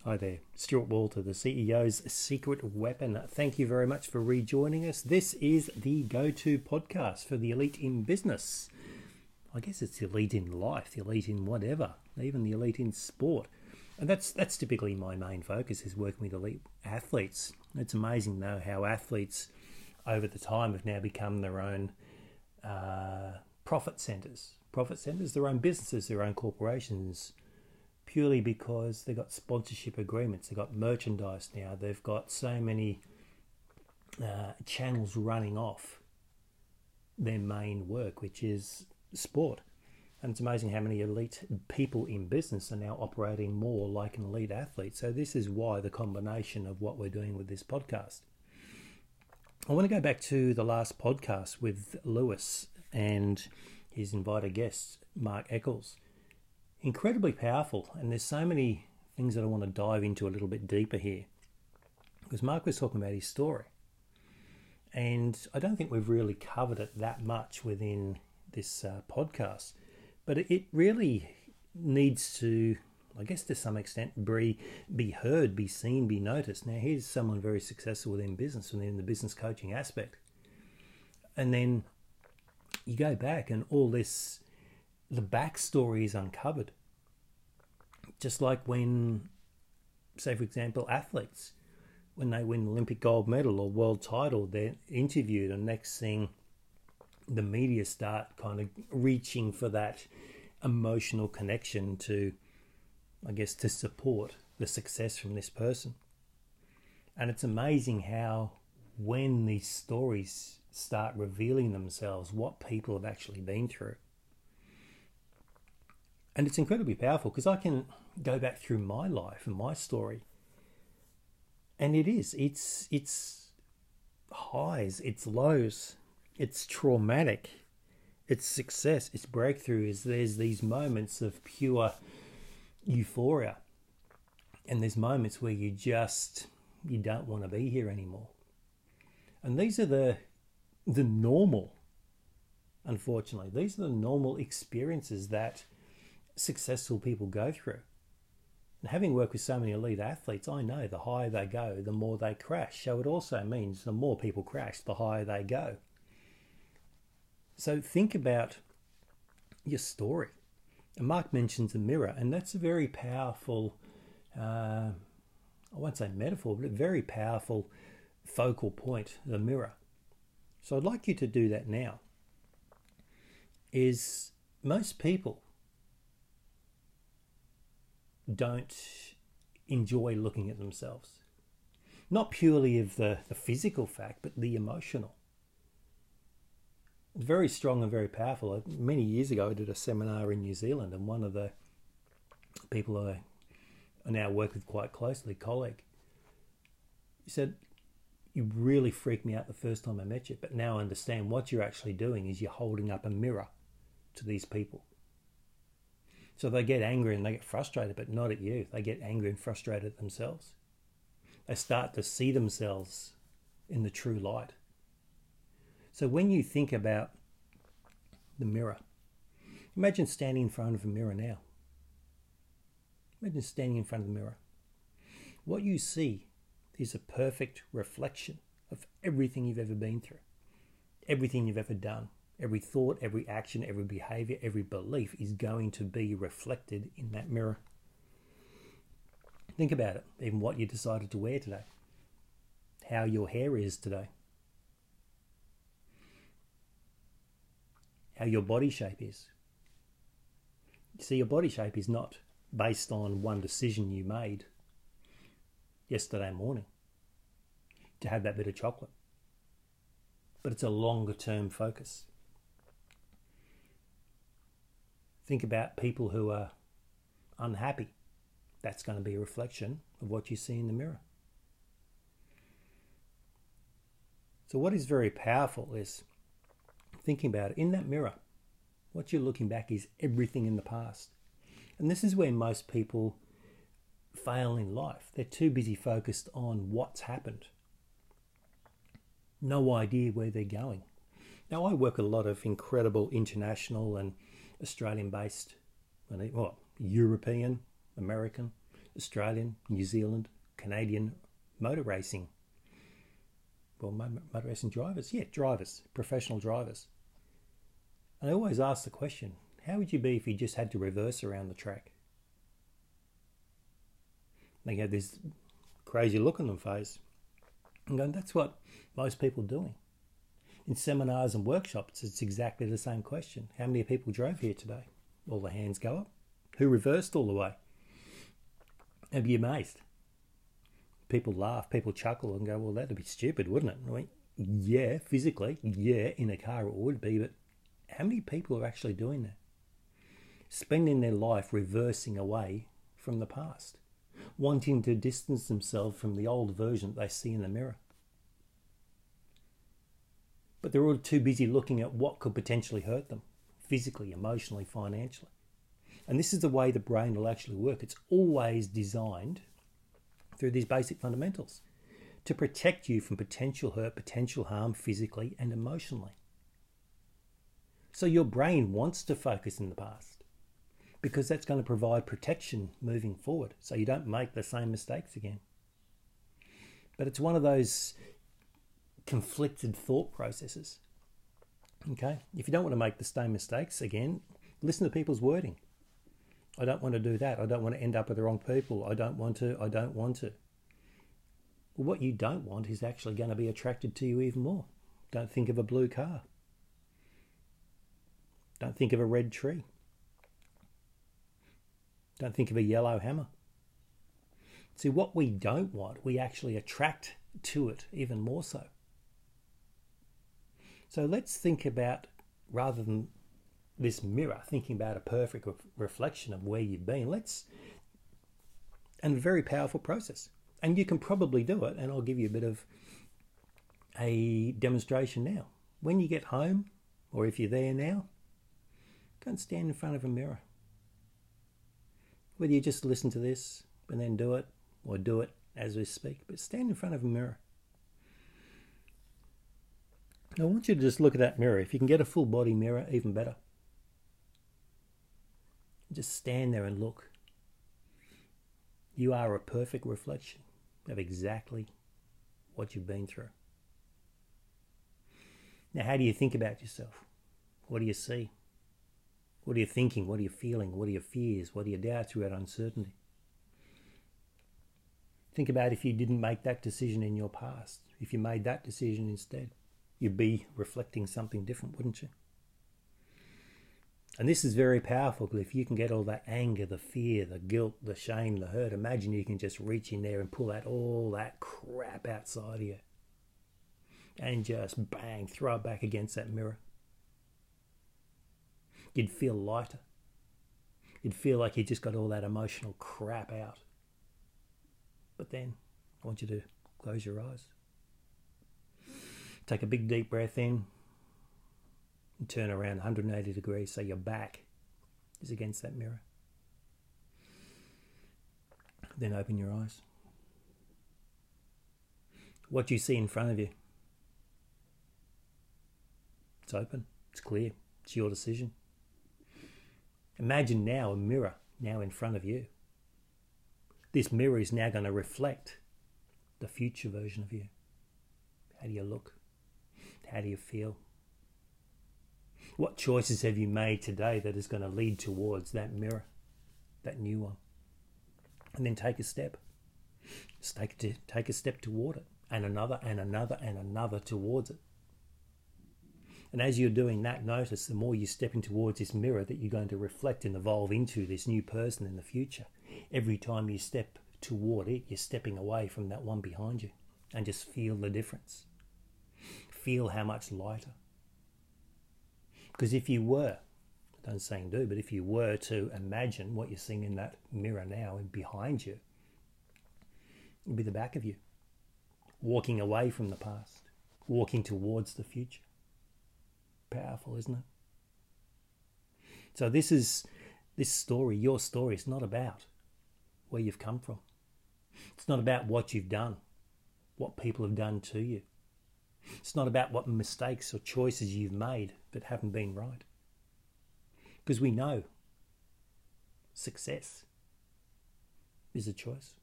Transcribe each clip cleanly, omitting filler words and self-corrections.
Hi there, Stuart Walter, the CEO's secret weapon. Thank you very much for rejoining us. This is the go-to podcast for the elite in business. I guess it's the elite in life, the elite in whatever, even the elite in sport. And that's typically my main focus, is working with elite athletes. It's amazing though how athletes over the time have now become their own profit centers, their own businesses, their own corporations, purely because they've got sponsorship agreements, they've got merchandise now, they've got so many channels running off their main work, which is sport. And it's amazing how many elite people in business are now operating more like an elite athlete. So this is why the combination of what we're doing with this podcast. I want to go back to the last podcast with Lewis and his invited guest, Mark Eccles. Incredibly powerful, and there's so many things that I want to dive into a little bit deeper here, because Mark was talking about his story, and I don't think we've really covered it that much within this podcast, but it really needs to, I guess to some extent, be heard, be seen, be noticed. Now here's someone very successful within business, within the business coaching aspect, and then you go back and all this, the backstory is uncovered. Just like when, say for example, athletes, when they win Olympic gold medal or world title, they're interviewed, and next thing the media start kind of reaching for that emotional connection to, I guess, to support the success from this person. And it's amazing how when these stories start revealing themselves, what people have actually been through. And it's incredibly powerful, because I can go back through my life and my story, and it's highs, it's lows, it's traumatic, it's success, it's breakthroughs. There's these moments of pure euphoria, and there's moments where you don't want to be here anymore. And these are the normal, unfortunately, these are the normal experiences that successful people go through. And having worked with so many elite athletes, I know the higher they go, the more they crash. So it also means the more people crash, the higher they go. So think about your story. And Mark mentions a mirror, and that's a very powerful, I won't say metaphor, but a very powerful focal point, the mirror. So I'd like you to do that now. Is most people don't enjoy looking at themselves. Not purely of the physical fact, but the emotional. It's very strong and very powerful. Many years ago, I did a seminar in New Zealand, and one of the people I now work with quite closely, colleague, he said, "You really freaked me out the first time I met you, but now I understand what you're actually doing is you're holding up a mirror to these people. So they get angry and they get frustrated, but not at you. They get angry and frustrated at themselves. They start to see themselves in the true light." So when you think about the mirror, imagine standing in front of a mirror now. Imagine standing in front of the mirror. What you see is a perfect reflection of everything you've ever been through, everything you've ever done. Every thought, every action, every behavior, every belief is going to be reflected in that mirror. Think about it, even what you decided to wear today, how your hair is today, how your body shape is. You see, your body shape is not based on one decision you made yesterday morning to have that bit of chocolate, but it's a longer term focus. Think about people who are unhappy. That's going to be a reflection of what you see in the mirror. So what is very powerful is thinking about it. In that mirror, what you're looking back is everything in the past. And this is where most people fail in life. They're too busy focused on what's happened. No idea where they're going. Now, I work with a lot of incredible international and Australian-based, well, European, American, Australian, New Zealand, Canadian motor racing. Well, motor racing drivers. Yeah, drivers, professional drivers. And I always ask the question, how would you be if you just had to reverse around the track? They have this crazy look on their face. I'm going, that's what most people are doing. In seminars and workshops, it's exactly the same question. How many people drove here today? All the hands go up. Who reversed all the way? And be amazed. People laugh, people chuckle and go, well, that'd be stupid, wouldn't it? I mean, yeah, physically, yeah, in a car it would be, but how many people are actually doing that? Spending their life reversing away from the past, wanting to distance themselves from the old version that they see in the mirror. But they're all too busy looking at what could potentially hurt them, physically, emotionally, financially. And this is the way the brain will actually work. It's always designed through these basic fundamentals to protect you from potential hurt, potential harm physically and emotionally. So your brain wants to focus in the past because that's going to provide protection moving forward so you don't make the same mistakes again. But it's one of those conflicted thought processes. Okay? If you don't want to make the same mistakes again, listen to people's wording. I don't want to do that. I don't want to end up with the wrong people. I don't want to. Well, what you don't want is actually going to be attracted to you even more. Don't think of a blue car. Don't think of a red tree. Don't think of a yellow hammer. See, what we don't want, we actually attract to it even more so. So let's think about, rather than this mirror, thinking about a perfect reflection of where you've been, and a very powerful process. And you can probably do it, and I'll give you a bit of a demonstration now. When you get home, or if you're there now, go and stand in front of a mirror. Whether you just listen to this and then do it, or do it as we speak, but stand in front of a mirror. I want you to just look at that mirror. If you can get a full body mirror, even better. Just stand there and look. You are a perfect reflection of exactly what you've been through. Now, how do you think about yourself? What do you see? What are you thinking? What are you feeling? What are your fears? What are your doubts? What are your uncertainty? Think about if you didn't make that decision in your past. If you made that decision instead, you'd be reflecting something different, wouldn't you? And this is very powerful, because if you can get all that anger, the fear, the guilt, the shame, the hurt, imagine you can just reach in there and pull out all that crap outside of you and just bang, throw it back against that mirror. You'd feel lighter. You'd feel like you just got all that emotional crap out. But then I want you to close your eyes. Take a big deep breath in. And turn around 180 degrees so your back is against that mirror. Then open your eyes. What you see in front of you, it's open, it's clear, it's your decision. Imagine now a mirror now in front of you. This mirror is now going to reflect the future version of you. How do you look? How do you feel? What choices have you made today that is going to lead towards that mirror, that new one? And then take a step. Just take a step toward it, and another, and another, and another towards it. And as you're doing that, notice the more you're stepping towards this mirror that you're going to reflect and evolve into this new person in the future. Every time you step toward it, you're stepping away from that one behind you. And just feel the difference. Feel how much lighter. Because if you were, don't say and do, but if you were to imagine what you're seeing in that mirror now and behind you, it'd be the back of you, walking away from the past, walking towards the future. Powerful, isn't it? So this story, your story, is not about where you've come from. It's not about what you've done, what people have done to you. It's not about what mistakes or choices you've made that haven't been right. Because we know success is a choice.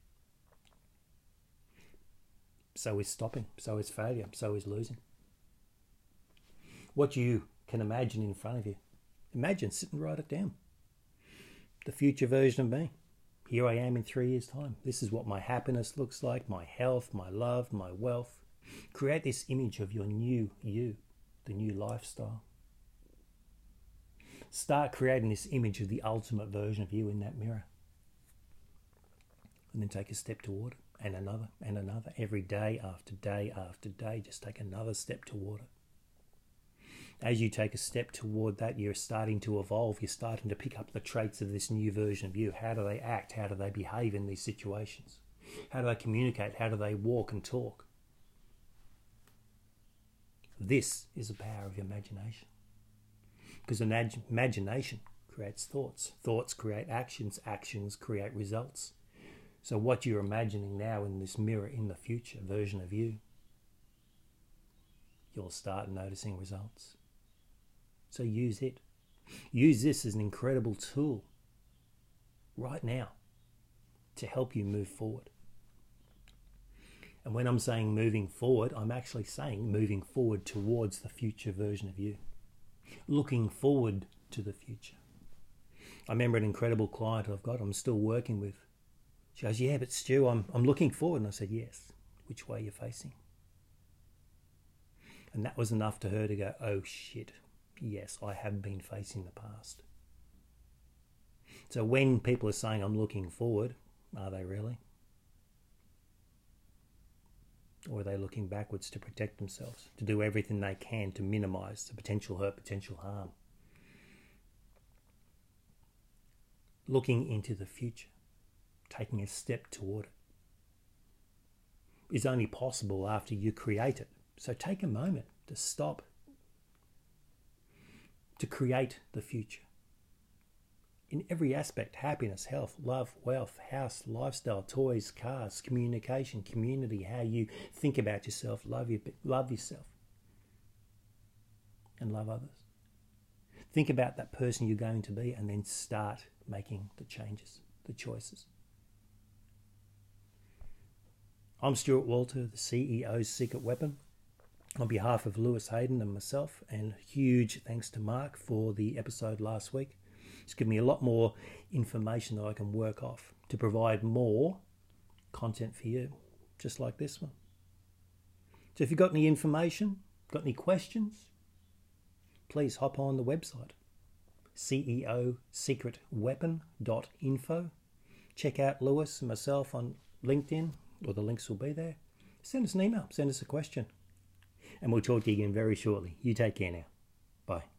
So is stopping, so is failure, so is losing. What you can imagine in front of you, imagine, sit and write it down. The future version of me. Here I am in 3 years' time. This is what my happiness looks like, my health, my love, my wealth. Create this image of your new you, the new lifestyle. Start creating this image of the ultimate version of you in that mirror. And then take a step toward it, and another, every day after day after day. Just take another step toward it. As you take a step toward that, you're starting to evolve. You're starting to pick up the traits of this new version of you. How do they act? How do they behave in these situations? How do they communicate? How do they walk and talk? This is the power of imagination. Because imagination creates thoughts. Thoughts create actions. Actions create results. So what you're imagining now in this mirror in the future version of you, you'll start noticing results. So use it. Use this as an incredible tool right now to help you move forward. And when I'm saying moving forward, I'm actually saying moving forward towards the future version of you. Looking forward to the future. I remember an incredible client I've got, I'm still working with. She goes, yeah, but Stu, I'm looking forward. And I said, yes. Which way are you facing? And that was enough to her to go, oh shit, yes, I have been facing the past. So when people are saying I'm looking forward, are they really? Or are they looking backwards to protect themselves, to do everything they can to minimise the potential hurt, potential harm? Looking into the future, taking a step toward it, is only possible after you create it. So take a moment to stop, to create the future. In every aspect, happiness, health, love, wealth, house, lifestyle, toys, cars, communication, community, how you think about yourself, love yourself, and love others. Think about that person you're going to be and then start making the changes, the choices. I'm Stuart Walter, the CEO's Secret Weapon. On behalf of Lewis Hayden and myself, and huge thanks to Mark for the episode last week. It's given me a lot more information that I can work off to provide more content for you, just like this one. So if you've got any information, got any questions, please hop on the website, ceosecretweapon.info. Check out Lewis and myself on LinkedIn, or the links will be there. Send us an email, send us a question. And we'll talk to you again very shortly. You take care now. Bye.